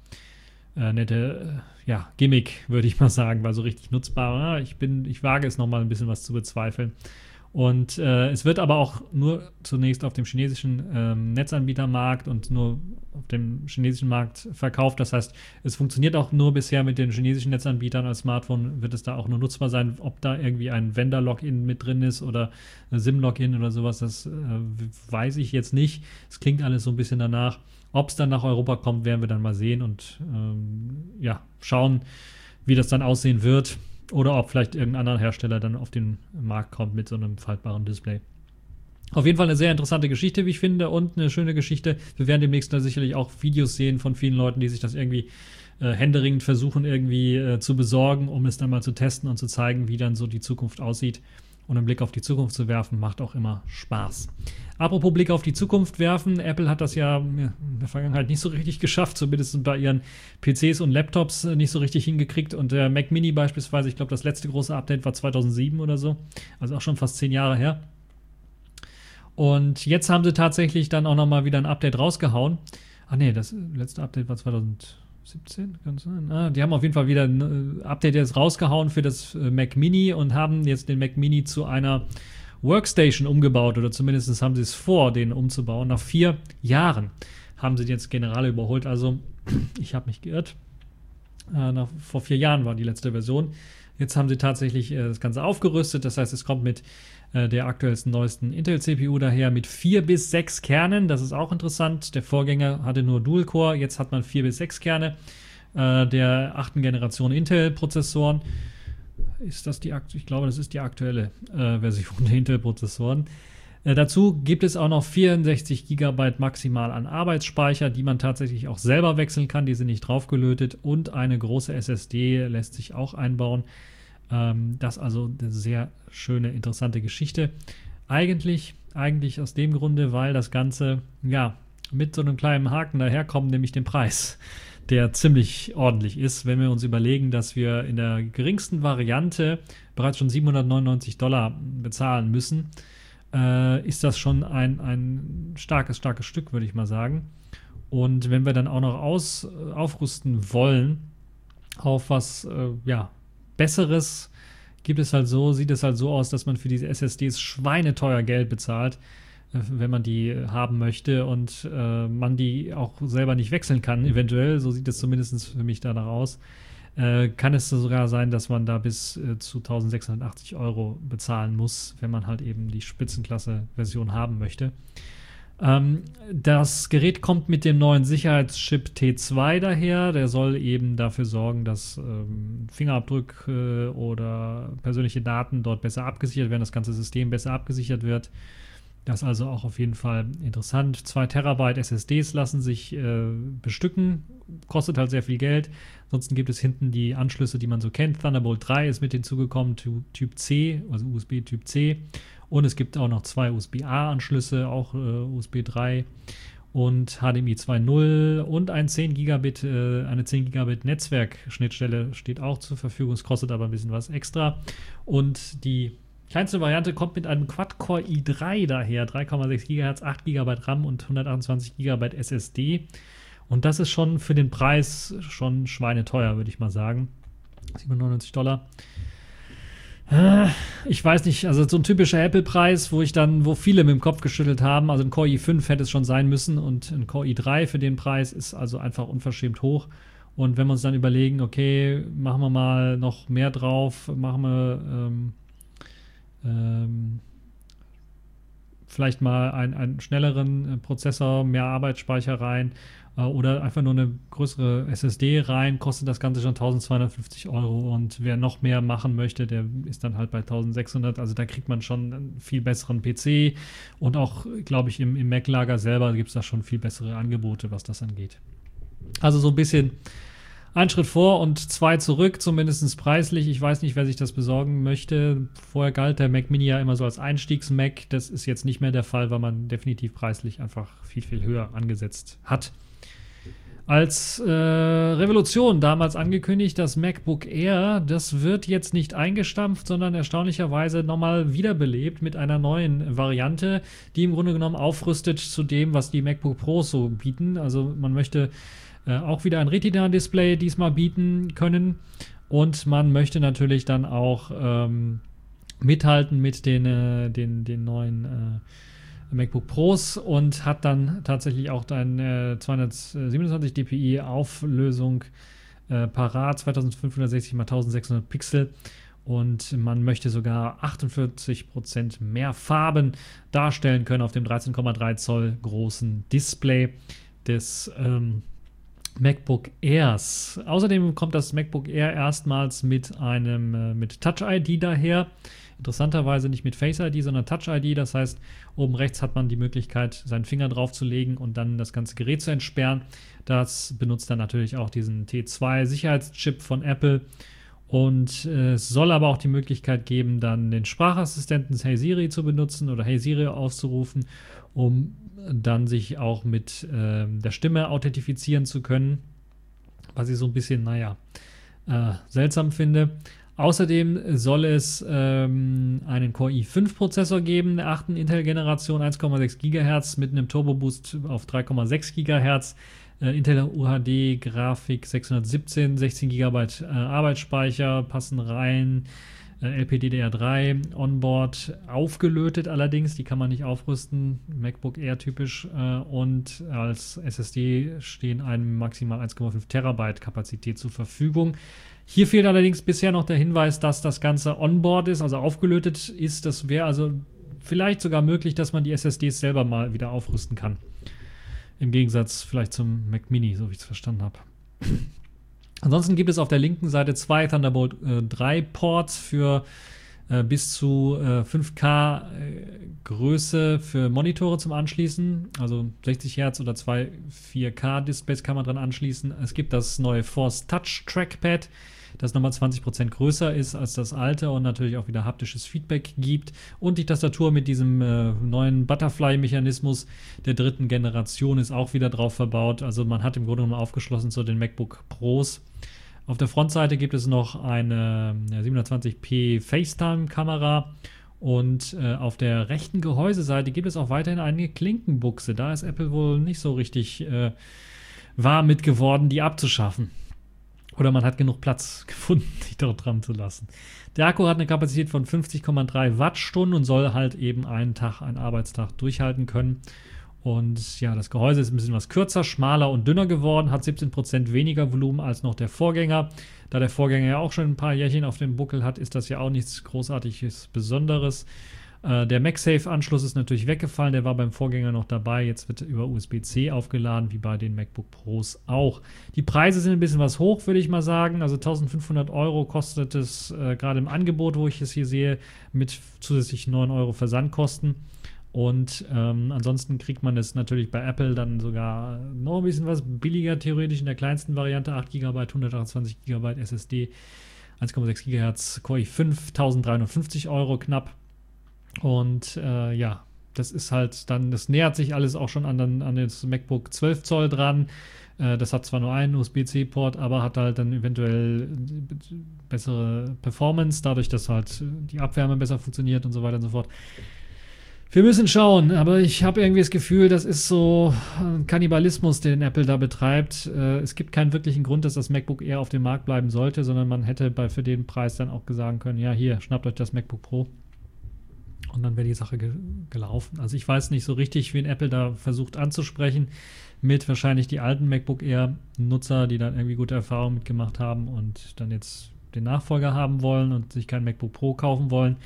nette Gimmick, würde ich mal sagen, weil so richtig nutzbar. Ich wage es nochmal ein bisschen was zu bezweifeln. Und es wird aber auch nur zunächst auf dem chinesischen Netzanbietermarkt und nur auf dem chinesischen Markt verkauft. Das heißt, es funktioniert auch nur bisher mit den chinesischen Netzanbietern. Als Smartphone wird es da auch nur nutzbar sein. Ob da irgendwie ein Vendor-Login mit drin ist oder ein SIM-Login oder sowas, das weiß ich jetzt nicht. Es klingt alles so ein bisschen danach. Ob es dann nach Europa kommt, werden wir dann mal sehen und schauen, wie das dann aussehen wird. Oder ob vielleicht irgendein anderer Hersteller dann auf den Markt kommt mit so einem faltbaren Display. Auf jeden Fall eine sehr interessante Geschichte, wie ich finde, und eine schöne Geschichte. Wir werden demnächst da sicherlich auch Videos sehen von vielen Leuten, die sich das irgendwie händeringend versuchen irgendwie zu besorgen, um es dann mal zu testen und zu zeigen, wie dann so die Zukunft aussieht. Und einen Blick auf die Zukunft zu werfen, macht auch immer Spaß. Apropos Blick auf die Zukunft werfen, Apple hat das ja in der Vergangenheit nicht so richtig geschafft, zumindest bei ihren PCs und Laptops nicht so richtig hingekriegt. Und der Mac Mini beispielsweise, ich glaube, das letzte große Update war 2007 oder so, also auch schon fast 10 Jahre her. Und jetzt haben sie tatsächlich dann auch nochmal wieder ein Update rausgehauen. Ach nee, das letzte Update war 2017, kann es sein? Die haben auf jeden Fall wieder ein Update jetzt rausgehauen für das Mac Mini und haben jetzt den Mac Mini zu einer Workstation umgebaut, oder zumindest haben sie es vor, den umzubauen. Nach 4 Jahren haben sie den jetzt Generale überholt. Also, ich habe mich geirrt. Vor 4 Jahren war die letzte Version. Jetzt haben sie tatsächlich das Ganze aufgerüstet. Das heißt, es kommt mit der aktuellsten, neuesten Intel-CPU daher mit 4 bis 6 Kernen. Das ist auch interessant. Der Vorgänger hatte nur Dual-Core. Jetzt hat man 4 bis 6 Kerne der 8. Generation Intel-Prozessoren. Ist das ich glaube, das ist die aktuelle Version der Intel-Prozessoren. Dazu gibt es auch noch 64 GB maximal an Arbeitsspeicher, die man tatsächlich auch selber wechseln kann. Die sind nicht draufgelötet. Und eine große SSD lässt sich auch einbauen. Das ist also eine sehr schöne, interessante Geschichte. Eigentlich aus dem Grunde, weil das Ganze mit so einem kleinen Haken daherkommt, nämlich dem Preis, der ziemlich ordentlich ist. Wenn wir uns überlegen, dass wir in der geringsten Variante bereits schon $799 bezahlen müssen, ist das schon ein starkes Stück, würde ich mal sagen. Und wenn wir dann auch noch aufrüsten wollen auf was Besseres, sieht es halt so aus, dass man für diese SSDs schweineteuer Geld bezahlt, wenn man die haben möchte und man die auch selber nicht wechseln kann, eventuell, so sieht es zumindest für mich danach aus, kann es sogar sein, dass man da bis zu 1.680 € bezahlen muss, wenn man halt eben die Spitzenklasse-Version haben möchte. Das Gerät kommt mit dem neuen Sicherheitschip T2 daher. Der soll eben dafür sorgen, dass Fingerabdrücke oder persönliche Daten dort besser abgesichert werden, das ganze System besser abgesichert wird. Das ist also auch auf jeden Fall interessant. 2 Terabyte SSDs lassen sich bestücken, kostet halt sehr viel Geld. Ansonsten gibt es hinten die Anschlüsse, die man so kennt. Thunderbolt 3 ist mit hinzugekommen, Typ C, also USB Typ C. Und es gibt auch noch 2 USB-A-Anschlüsse, auch USB 3 und HDMI 2.0 und eine 10 Gigabit Netzwerkschnittstelle steht auch zur Verfügung. Es kostet aber ein bisschen was extra. Und die kleinste Variante kommt mit einem Quad-Core i3 daher, 3,6 GHz, 8 GB RAM und 128 GB SSD. Und das ist schon für den Preis schon schweineteuer, würde ich mal sagen. $799. Ich weiß nicht, also so ein typischer Apple-Preis, wo viele mit dem Kopf geschüttelt haben. Also ein Core i5 hätte es schon sein müssen und ein Core i3 für den Preis ist also einfach unverschämt hoch. Und wenn wir uns dann überlegen, okay, machen wir mal noch mehr drauf, machen wir vielleicht mal einen schnelleren Prozessor, mehr Arbeitsspeicher rein oder einfach nur eine größere SSD rein, kostet das Ganze schon 1.250 € und wer noch mehr machen möchte, der ist dann halt bei 1.600, also da kriegt man schon einen viel besseren PC und auch, glaube ich, im Mac-Lager selber gibt es da schon viel bessere Angebote, was das angeht. Also so ein bisschen ein Schritt vor und 2 zurück, zumindest preislich. Ich weiß nicht, wer sich das besorgen möchte. Vorher galt der Mac Mini ja immer so als Einstiegs-Mac. Das ist jetzt nicht mehr der Fall, weil man definitiv preislich einfach viel, viel höher angesetzt hat. Als Revolution damals angekündigt, das MacBook Air, das wird jetzt nicht eingestampft, sondern erstaunlicherweise nochmal wiederbelebt mit einer neuen Variante, die im Grunde genommen aufrüstet zu dem, was die MacBook Pros so bieten. Also man möchte auch wieder ein Retina-Display diesmal bieten können und man möchte natürlich dann auch mithalten mit den neuen MacBook Pros und hat dann tatsächlich auch eine 227 dpi Auflösung parat, 2560 x 1600 Pixel. Und man möchte sogar 48% mehr Farben darstellen können auf dem 13,3 Zoll großen Display des MacBook Airs. Außerdem kommt das MacBook Air erstmals mit Touch ID daher. Interessanterweise nicht mit Face ID, sondern Touch ID. Das heißt, oben rechts hat man die Möglichkeit, seinen Finger drauf zu legen und dann das ganze Gerät zu entsperren. Das benutzt dann natürlich auch diesen T2-Sicherheitschip von Apple. Und es soll aber auch die Möglichkeit geben, dann den Sprachassistenten Hey Siri zu benutzen oder Hey Siri aufzurufen, um dann sich auch mit der Stimme authentifizieren zu können, was ich so ein bisschen, seltsam finde. Außerdem soll es einen Core i5-Prozessor geben, der 8. Intel-Generation, 1,6 GHz mit einem Turbo-Boost auf 3,6 GHz. Intel UHD Grafik 617, 16 GB Arbeitsspeicher passen rein, LPDDR3 Onboard aufgelötet allerdings, die kann man nicht aufrüsten, MacBook Air typisch, und als SSD stehen einem maximal 1,5 Terabyte Kapazität zur Verfügung. Hier fehlt allerdings bisher noch der Hinweis, dass das Ganze Onboard ist, also aufgelötet ist. Das wäre also vielleicht sogar möglich, dass man die SSDs selber mal wieder aufrüsten kann. Im Gegensatz vielleicht zum Mac Mini, so wie ich es verstanden habe. Ansonsten gibt es auf der linken Seite 2 Thunderbolt 3 Ports für bis zu 5K Größe für Monitore zum Anschließen. Also 60 Hertz oder 2 4K Displays kann man dran anschließen. Es gibt das neue Force Touch Trackpad, das nochmal 20% größer ist als das alte und natürlich auch wieder haptisches Feedback gibt. Und die Tastatur mit diesem neuen Butterfly-Mechanismus der 3. Generation ist auch wieder drauf verbaut. Also man hat im Grunde genommen aufgeschlossen zu den MacBook Pros. Auf der Frontseite gibt es noch eine 720p FaceTime-Kamera und auf der rechten Gehäuseseite gibt es auch weiterhin eine Klinkenbuchse. Da ist Apple wohl nicht so richtig warm mit geworden, die abzuschaffen. Oder man hat genug Platz gefunden, sich dort dran zu lassen. Der Akku hat eine Kapazität von 50,3 Wattstunden und soll halt eben einen Arbeitstag durchhalten können. Und ja, das Gehäuse ist ein bisschen was kürzer, schmaler und dünner geworden, hat 17% weniger Volumen als noch der Vorgänger. Da der Vorgänger ja auch schon ein paar Jährchen auf dem Buckel hat, ist das ja auch nichts Großartiges, Besonderes. Der MagSafe-Anschluss ist natürlich weggefallen, der war beim Vorgänger noch dabei. Jetzt wird über USB-C aufgeladen, wie bei den MacBook Pros auch. Die Preise sind ein bisschen was hoch, würde ich mal sagen. Also 1.500 € kostet es gerade im Angebot, wo ich es hier sehe, mit zusätzlich 9 € Versandkosten. Und ansonsten kriegt man es natürlich bei Apple dann sogar noch ein bisschen was billiger, theoretisch in der kleinsten Variante, 8 GB, 128 GB SSD, 1,6 GHz, Core i5, 1.350 € knapp. Und das ist halt dann, das nähert sich alles auch schon an das MacBook 12 Zoll dran. Das hat zwar nur einen USB-C-Port, aber hat halt dann eventuell bessere Performance, dadurch, dass halt die Abwärme besser funktioniert und so weiter und so fort. Wir müssen schauen, aber ich habe irgendwie das Gefühl, das ist so ein Kannibalismus, den Apple da betreibt. Es gibt keinen wirklichen Grund, dass das MacBook Air auf dem Markt bleiben sollte, sondern man hätte für den Preis dann auch sagen können, ja hier, schnappt euch das MacBook Pro. Und dann wäre die Sache gelaufen. Also ich weiß nicht so richtig, wen Apple da versucht anzusprechen, mit wahrscheinlich die alten MacBook Air-Nutzer, die dann irgendwie gute Erfahrungen mitgemacht haben und dann jetzt den Nachfolger haben wollen und sich kein MacBook Pro kaufen wollen.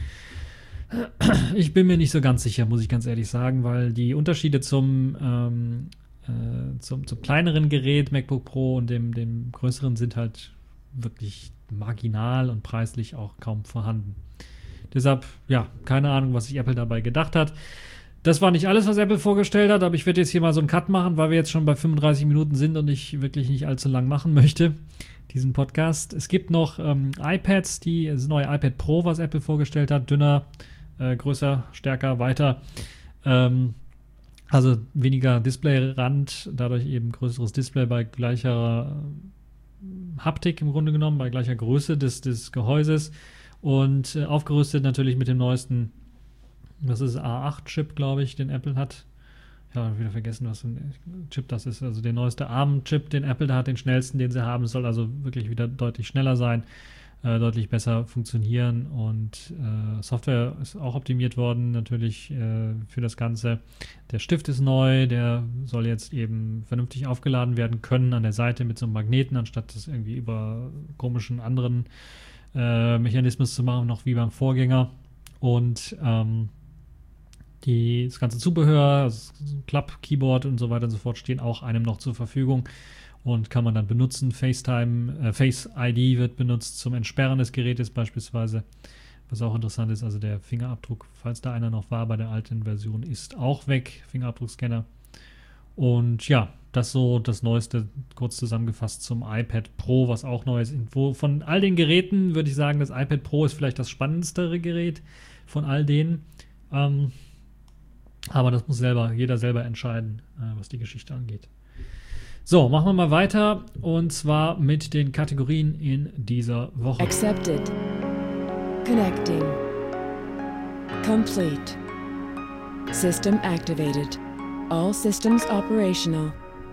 Ich bin mir nicht so ganz sicher, muss ich ganz ehrlich sagen, weil die Unterschiede zum kleineren Gerät MacBook Pro und dem größeren sind halt wirklich marginal und preislich auch kaum vorhanden. Deshalb, ja, keine Ahnung, was sich Apple dabei gedacht hat. Das war nicht alles, was Apple vorgestellt hat, aber ich werde jetzt hier mal so einen Cut machen, weil wir jetzt schon bei 35 Minuten sind und ich wirklich nicht allzu lang machen möchte, diesen Podcast. Es gibt noch iPads, das neue iPad Pro, was Apple vorgestellt hat, dünner, größer, stärker, weiter. Also weniger Displayrand, dadurch eben größeres Display bei gleicher Haptik im Grunde genommen, bei gleicher Größe des Gehäuses. Und aufgerüstet natürlich mit dem neuesten, das ist A8-Chip, glaube ich, den Apple hat. Ich habe wieder vergessen, was für ein Chip das ist. Also der neueste ARM-Chip, den Apple da hat, den schnellsten, den sie haben. Es soll also wirklich wieder deutlich schneller sein. deutlich besser funktionieren und Software ist auch optimiert worden natürlich für das Ganze. Der Stift ist neu, der soll jetzt eben vernünftig aufgeladen werden können an der Seite mit so einem Magneten, anstatt das irgendwie über komischen anderen Mechanismus zu machen, noch wie beim Vorgänger. Und das ganze Zubehör, also Klapp, Keyboard und so weiter und so fort stehen auch einem noch zur Verfügung und kann man dann benutzen. Face ID wird benutzt zum Entsperren des Gerätes beispielsweise, was auch interessant ist. Also der Fingerabdruck, falls da einer noch war bei der alten Version, ist auch weg, Fingerabdruckscanner. Und ja, das so das Neueste, kurz zusammengefasst zum iPad Pro, was auch neu ist. Von all den Geräten würde ich sagen, das iPad Pro ist vielleicht das spannendste Gerät von all denen. Aber das muss jeder selber entscheiden, was die Geschichte angeht. So, machen wir mal weiter und zwar mit den Kategorien in dieser Woche. Accepted. Connecting. Complete. System activated. All systems operational.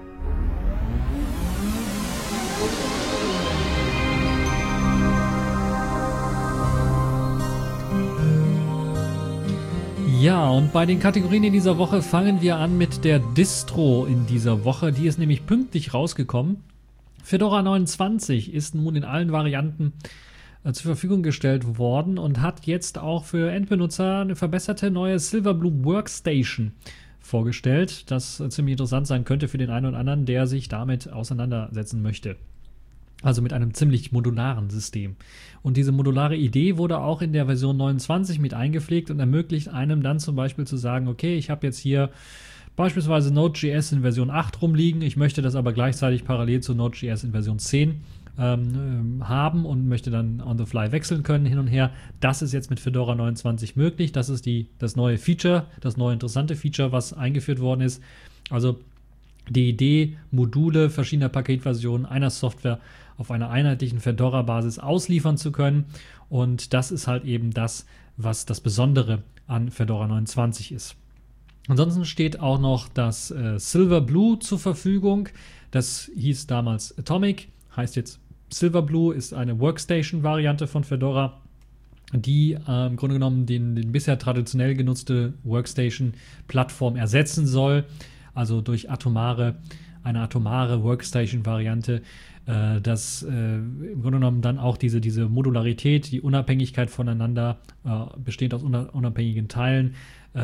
Ja, und bei den Kategorien in dieser Woche fangen wir an mit der Distro in dieser Woche. Die ist nämlich pünktlich rausgekommen. Fedora 29 ist nun in allen Varianten zur Verfügung gestellt worden und hat jetzt auch für Endbenutzer eine verbesserte neue Silverblue Workstation vorgestellt, das ziemlich interessant sein könnte für den einen oder anderen, der sich damit auseinandersetzen möchte. Also mit einem ziemlich modularen System. Und diese modulare Idee wurde auch in der Version 29 mit eingepflegt und ermöglicht einem dann zum Beispiel zu sagen, okay, ich habe jetzt hier beispielsweise Node.js in Version 8 rumliegen, ich möchte das aber gleichzeitig parallel zu Node.js in Version 10 haben und möchte dann on the fly wechseln können hin und her. Das ist jetzt mit Fedora 29 möglich. Das ist das neue Feature, das neue interessante Feature, was eingeführt worden ist. Also die Idee, Module verschiedener Paketversionen einer Software auf einer einheitlichen Fedora-Basis ausliefern zu können. Und das ist halt eben das, was das Besondere an Fedora 29 ist. Ansonsten steht auch noch das Silverblue zur Verfügung. Das hieß damals Atomic, heißt jetzt Silverblue, ist eine Workstation-Variante von Fedora, die im Grunde genommen den bisher traditionell genutzte Workstation-Plattform ersetzen soll. Also durch eine atomare Workstation-Variante, das im Grunde genommen dann auch diese Modularität, die Unabhängigkeit voneinander, bestehend aus unabhängigen Teilen,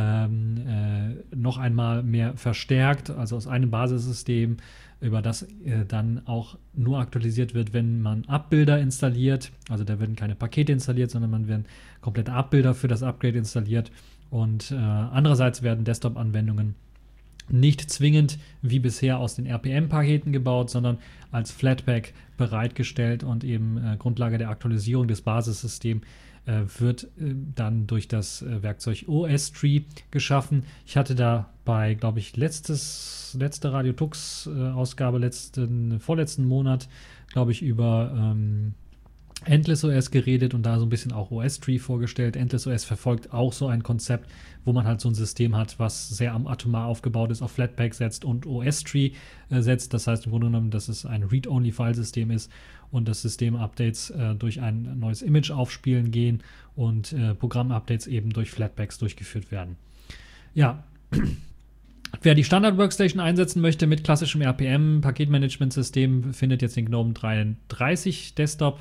noch einmal mehr verstärkt, also aus einem Basissystem, über das dann auch nur aktualisiert wird, wenn man Abbilder installiert. Also da werden keine Pakete installiert, sondern man werden komplette Abbilder für das Upgrade installiert. Und andererseits werden Desktop-Anwendungen nicht zwingend wie bisher aus den RPM-Paketen gebaut, sondern als Flatpak bereitgestellt und eben Grundlage der Aktualisierung des Basissystems wird dann durch das Werkzeug OS-Tree geschaffen. Ich hatte da bei, glaube ich, letzte Radio Tux Ausgabe, vorletzten Monat, glaube ich, über Endless OS geredet und da so ein bisschen auch OS-Tree vorgestellt. Endless OS verfolgt auch so ein Konzept, wo man halt so ein System hat, was sehr atomar aufgebaut ist, auf Flatpak setzt und OS-Tree setzt. Das heißt im Grunde genommen, dass es ein Read-Only-File-System ist und dass System-Updates durch ein neues Image aufspielen gehen und Programm-Updates eben durch Flatpaks durchgeführt werden. Ja, wer die Standard-Workstation einsetzen möchte mit klassischem RPM-Paketmanagement-System, findet jetzt den GNOME 330 Desktop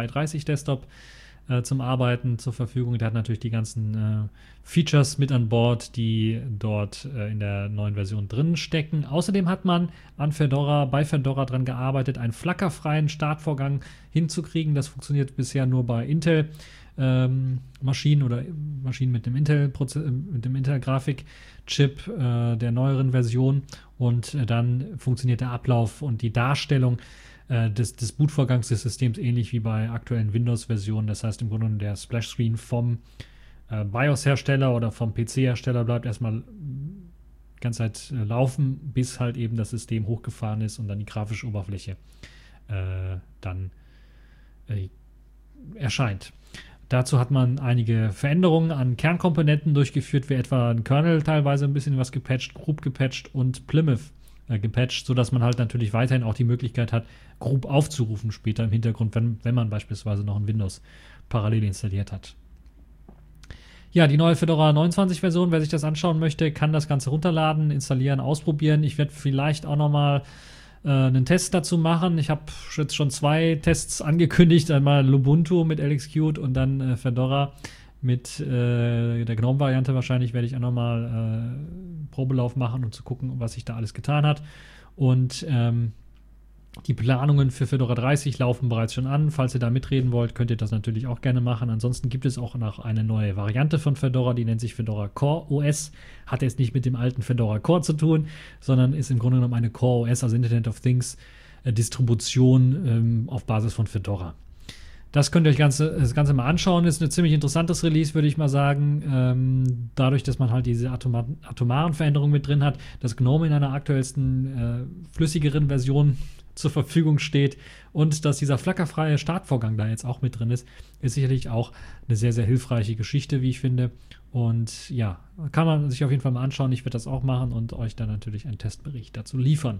zum Arbeiten zur Verfügung. Der hat natürlich die ganzen Features mit an Bord, die dort in der neuen Version drin stecken. Außerdem hat man bei Fedora dran gearbeitet, einen flackerfreien Startvorgang hinzukriegen. Das funktioniert bisher nur bei Intel Maschinen oder Maschinen mit dem Intel-Grafik-Chip der neueren Version. Und dann funktioniert der Ablauf und die Darstellung des Bootvorgangs des Systems ähnlich wie bei aktuellen Windows-Versionen. Das heißt im Grunde genommen, der Splash-Screen vom BIOS-Hersteller oder vom PC-Hersteller bleibt erstmal die ganze Zeit laufen, bis halt eben das System hochgefahren ist und dann die grafische Oberfläche dann erscheint. Dazu hat man einige Veränderungen an Kernkomponenten durchgeführt, wie etwa ein Kernel teilweise ein bisschen was gepatcht, Group gepatcht und Plymouth gepatcht, sodass man halt natürlich weiterhin auch die Möglichkeit hat, grob aufzurufen später im Hintergrund, wenn man beispielsweise noch ein Windows parallel installiert hat. Ja, die neue Fedora 29 Version, wer sich das anschauen möchte, kann das Ganze runterladen, installieren, ausprobieren. Ich werde vielleicht auch nochmal einen Test dazu machen. Ich habe jetzt schon 2 Tests angekündigt, einmal Lubuntu mit LXQt und dann Fedora mit der GNOME-Variante. Wahrscheinlich werde ich auch nochmal Probelauf machen, um zu gucken, was sich da alles getan hat. Und die Planungen für Fedora 30 laufen bereits schon an. Falls ihr da mitreden wollt, könnt ihr das natürlich auch gerne machen. Ansonsten gibt es auch noch eine neue Variante von Fedora, die nennt sich Fedora Core OS. Hat jetzt nicht mit dem alten Fedora Core zu tun, sondern ist im Grunde genommen eine Core OS, also Internet of Things Distribution auf Basis von Fedora. Das könnt ihr euch das Ganze mal anschauen. Ist ein ziemlich interessantes Release, würde ich mal sagen. Dadurch, dass man halt diese atomaren Veränderungen mit drin hat, dass GNOME in einer aktuellsten, flüssigeren Version zur Verfügung steht und dass dieser flackerfreie Startvorgang da jetzt auch mit drin ist sicherlich auch eine sehr, sehr hilfreiche Geschichte, wie ich finde. Und ja, kann man sich auf jeden Fall mal anschauen. Ich werde das auch machen und euch dann natürlich einen Testbericht dazu liefern.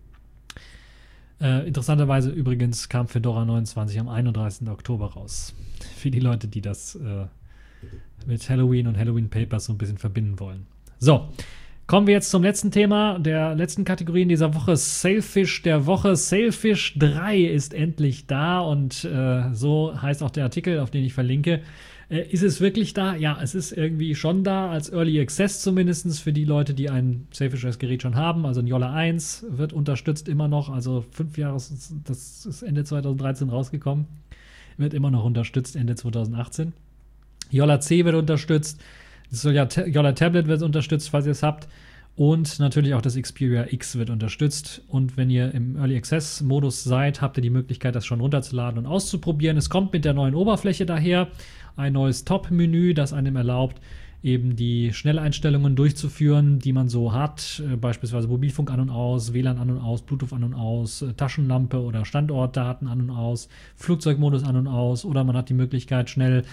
Interessanterweise übrigens kam Fedora 29 am 31. Oktober raus. Für die Leute, die das mit Halloween und Halloween Papers so ein bisschen verbinden wollen. So, kommen wir jetzt zum letzten Thema, der letzten Kategorie in dieser Woche, Sailfish der Woche. Sailfish 3 ist endlich da und so heißt auch der Artikel, auf den ich verlinke. Ist es wirklich da? Ja, es ist irgendwie schon da, als Early Access zumindest für die Leute, die ein Sailfish OS-Gerät schon haben. Also ein Jolla 1 wird unterstützt immer noch, also 5 Jahre, das ist Ende 2013 rausgekommen, wird immer noch unterstützt, Ende 2018. Jolla C wird unterstützt, das Jolla Tablet wird unterstützt, falls ihr es habt. Und natürlich auch das Xperia X wird unterstützt. Und wenn ihr im Early Access Modus seid, habt ihr die Möglichkeit, das schon runterzuladen und auszuprobieren. Es kommt mit der neuen Oberfläche daher. Ein neues Top-Menü, das einem erlaubt, eben die Schnelleinstellungen durchzuführen, die man so hat. Beispielsweise Mobilfunk an und aus, WLAN an und aus, Bluetooth an und aus, Taschenlampe oder Standortdaten an und aus, Flugzeugmodus an und aus. Oder man hat die Möglichkeit, schnell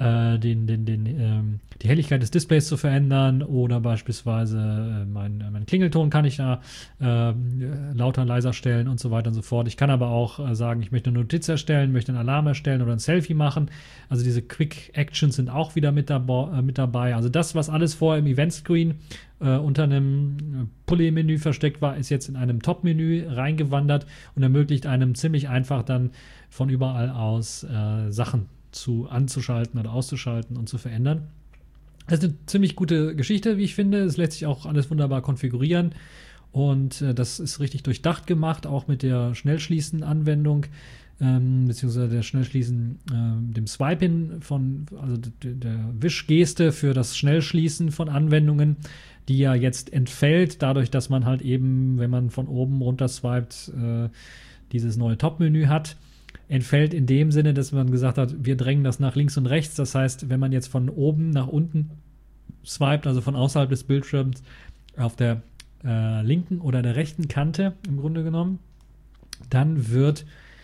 die Helligkeit des Displays zu verändern oder beispielsweise mein Klingelton kann ich da lauter, leiser stellen und so weiter und so fort. Ich kann aber auch sagen, ich möchte eine Notiz erstellen, möchte einen Alarm erstellen oder ein Selfie machen. Also diese Quick Actions sind auch wieder mit dabei. Also das, was alles vorher im Event-Screen unter einem Pulley-Menü versteckt war, ist jetzt in einem Top-Menü reingewandert und ermöglicht einem ziemlich einfach dann von überall aus Sachen anzuschalten oder auszuschalten und zu verändern. Das ist eine ziemlich gute Geschichte, wie ich finde. Es lässt sich auch alles wunderbar konfigurieren und das ist richtig durchdacht gemacht, auch mit der Schnellschließen-Anwendung, beziehungsweise der Schnellschließen, dem Swipen also der Wischgeste für das Schnellschließen von Anwendungen, die ja jetzt entfällt, dadurch, dass man halt eben, wenn man von oben runter swipet, dieses neue Top-Menü hat. Entfällt in dem Sinne, dass man gesagt hat, wir drängen das nach links und rechts. Das heißt, wenn man jetzt von oben nach unten swipet, also von außerhalb des Bildschirms auf der linken oder der rechten Kante im Grunde genommen, dann wird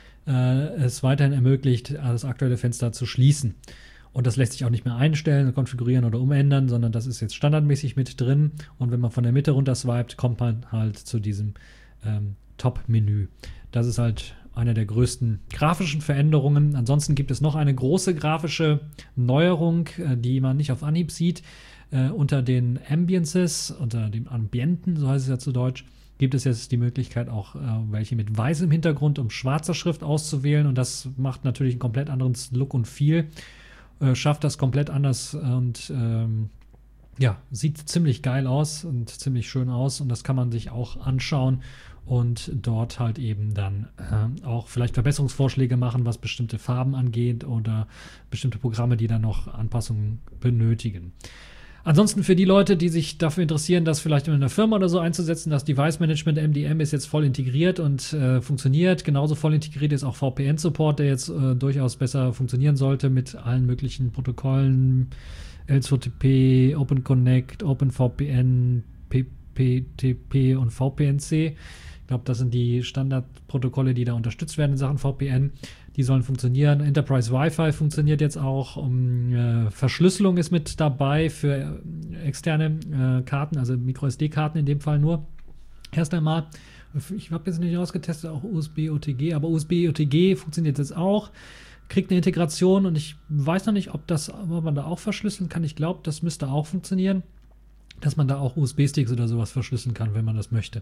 es weiterhin ermöglicht, das aktuelle Fenster zu schließen. Und das lässt sich auch nicht mehr einstellen, konfigurieren oder umändern, sondern das ist jetzt standardmäßig mit drin. Und wenn man von der Mitte runter swipet, kommt man halt zu diesem Top-Menü. Das ist halt eine der größten grafischen Veränderungen. Ansonsten gibt es noch eine große grafische Neuerung, die man nicht auf Anhieb sieht. Unter den Ambiences, unter dem Ambienten, so heißt es ja zu Deutsch, gibt es jetzt die Möglichkeit, auch welche mit weißem Hintergrund und schwarzer Schrift auszuwählen. Und das macht natürlich einen komplett anderen Look und Feel. Schafft das komplett anders und sieht ziemlich geil aus und ziemlich schön aus. Und das kann man sich auch anschauen und dort halt eben dann auch vielleicht Verbesserungsvorschläge machen, was bestimmte Farben angeht oder bestimmte Programme, die dann noch Anpassungen benötigen. Ansonsten für die Leute, die sich dafür interessieren, das vielleicht in einer Firma oder so einzusetzen, das Device Management MDM ist jetzt voll integriert und funktioniert. Genauso voll integriert ist auch VPN-Support, der jetzt durchaus besser funktionieren sollte mit allen möglichen Protokollen, L2TP, OpenConnect, OpenVPN, PPTP und VPNC. Ich glaube, das sind die Standardprotokolle, die da unterstützt werden in Sachen VPN. Die sollen funktionieren. Enterprise Wi-Fi funktioniert jetzt auch. Verschlüsselung ist mit dabei für externe Karten, also MicroSD-Karten in dem Fall nur. Erst einmal, ich habe jetzt nicht ausgetestet, auch USB-OTG, aber USB-OTG funktioniert jetzt auch, kriegt eine Integration und ich weiß noch nicht, ob man da auch verschlüsseln kann. Ich glaube, das müsste auch funktionieren, dass man da auch USB-Sticks oder sowas verschlüsseln kann, wenn man das möchte.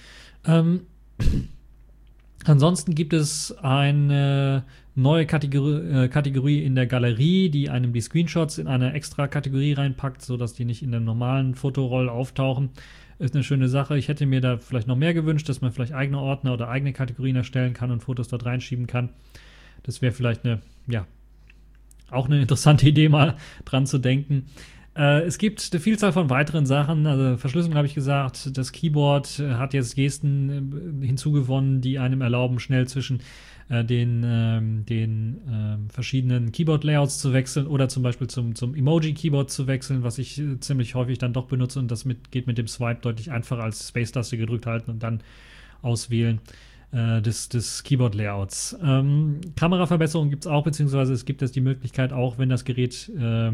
Ansonsten gibt es eine neue Kategorie in der Galerie, die einem die Screenshots in eine extra Kategorie reinpackt, sodass die nicht in der normalen Fotoroll auftauchen. Ist eine schöne Sache. Ich hätte mir da vielleicht noch mehr gewünscht, dass man vielleicht eigene Ordner oder eigene Kategorien erstellen kann und Fotos dort reinschieben kann. Das wäre vielleicht auch eine interessante Idee, mal dran zu denken. Es gibt eine Vielzahl von weiteren Sachen. Also Verschlüsselung habe ich gesagt. Das Keyboard hat jetzt Gesten hinzugewonnen, die einem erlauben, schnell zwischen den verschiedenen Keyboard-Layouts zu wechseln oder zum Beispiel zum Emoji-Keyboard zu wechseln, was ich ziemlich häufig dann doch benutze, und das geht mit dem Swipe deutlich einfacher als Space-Taste gedrückt halten und dann auswählen des Keyboard-Layouts. Kameraverbesserung gibt es auch, beziehungsweise es gibt jetzt die Möglichkeit auch, wenn das Gerät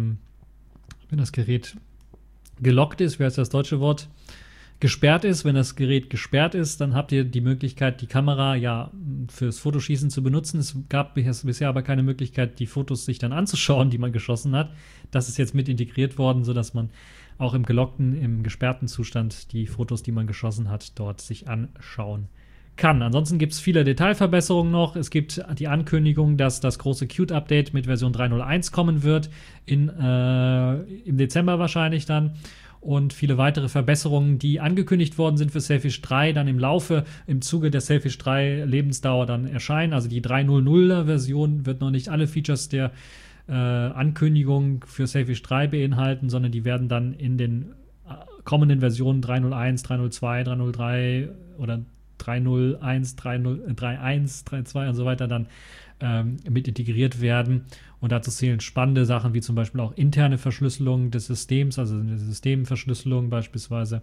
gelockt ist, wie heißt das deutsche Wort? Gesperrt ist. Wenn das Gerät gesperrt ist, dann habt ihr die Möglichkeit, die Kamera fürs Fotoschießen zu benutzen. Es gab bisher aber keine Möglichkeit, die Fotos sich dann anzuschauen, die man geschossen hat. Das ist jetzt mit integriert worden, sodass man auch im gesperrten Zustand die Fotos, die man geschossen hat, dort sich anschauen kann. Ansonsten gibt es viele Detailverbesserungen noch. Es gibt die Ankündigung, dass das große Qt-Update mit Version 3.0.1 kommen wird, im Dezember wahrscheinlich dann. Und viele weitere Verbesserungen, die angekündigt worden sind für Sailfish 3, dann im Zuge der Sailfish 3 Lebensdauer dann erscheinen. Also die 3.0.0er Version wird noch nicht alle Features der Ankündigung für Sailfish 3 beinhalten, sondern die werden dann in den kommenden Versionen 3.0.1, 3.0.2, 3.0.3 oder 3.0.1, 3.1, 3.2 und so weiter dann mit integriert werden. Und dazu zählen spannende Sachen wie zum Beispiel auch interne Verschlüsselung des Systems, also eine Systemverschlüsselung beispielsweise.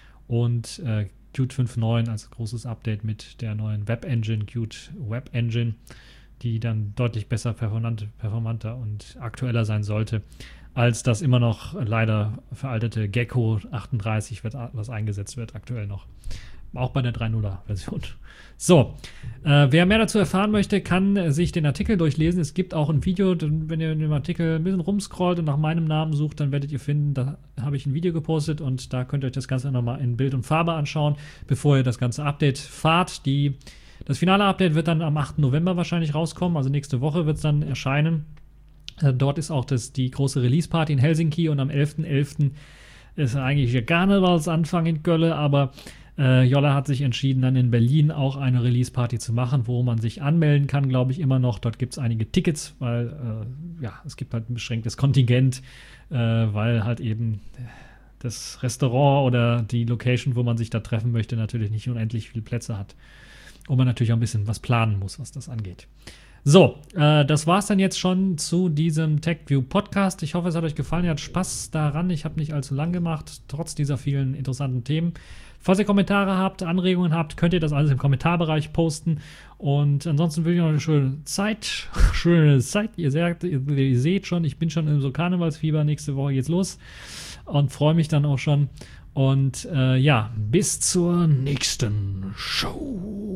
Und Qt 5.9 als großes Update mit der neuen Web-Engine, Qt Web Engine, die dann deutlich besser performanter und aktueller sein sollte, als das immer noch leider veraltete Gecko 38, was eingesetzt wird aktuell noch. Auch bei der 3.0er Version. So, wer mehr dazu erfahren möchte, kann sich den Artikel durchlesen. Es gibt auch ein Video, wenn ihr in dem Artikel ein bisschen rumscrollt und nach meinem Namen sucht, dann werdet ihr finden, da habe ich ein Video gepostet und da könnt ihr euch das Ganze nochmal in Bild und Farbe anschauen, bevor ihr das ganze Update fahrt. Das finale Update wird dann am 8. November wahrscheinlich rauskommen, also nächste Woche wird es dann erscheinen. Dort ist auch die große Release-Party in Helsinki und am 11.11. ist eigentlich der Karnevalsanfang in Köln, aber Jolla hat sich entschieden, dann in Berlin auch eine Release-Party zu machen, wo man sich anmelden kann, glaube ich, immer noch. Dort gibt es einige Tickets, weil es gibt halt ein beschränktes Kontingent, weil halt eben das Restaurant oder die Location, wo man sich da treffen möchte, natürlich nicht unendlich viele Plätze hat. Und man natürlich auch ein bisschen was planen muss, was das angeht. So, das war's dann jetzt schon zu diesem TechView Podcast. Ich hoffe, es hat euch gefallen. Ihr habt Spaß daran. Ich habe nicht allzu lang gemacht, trotz dieser vielen interessanten Themen. Falls ihr Kommentare habt, Anregungen habt, könnt ihr das alles im Kommentarbereich posten. Und ansonsten wünsche ich noch eine schöne Zeit. Ihr seht schon, ich bin schon in so Karnevalsfieber. Nächste Woche geht's los. Und freue mich dann auch schon. Und bis zur nächsten Show.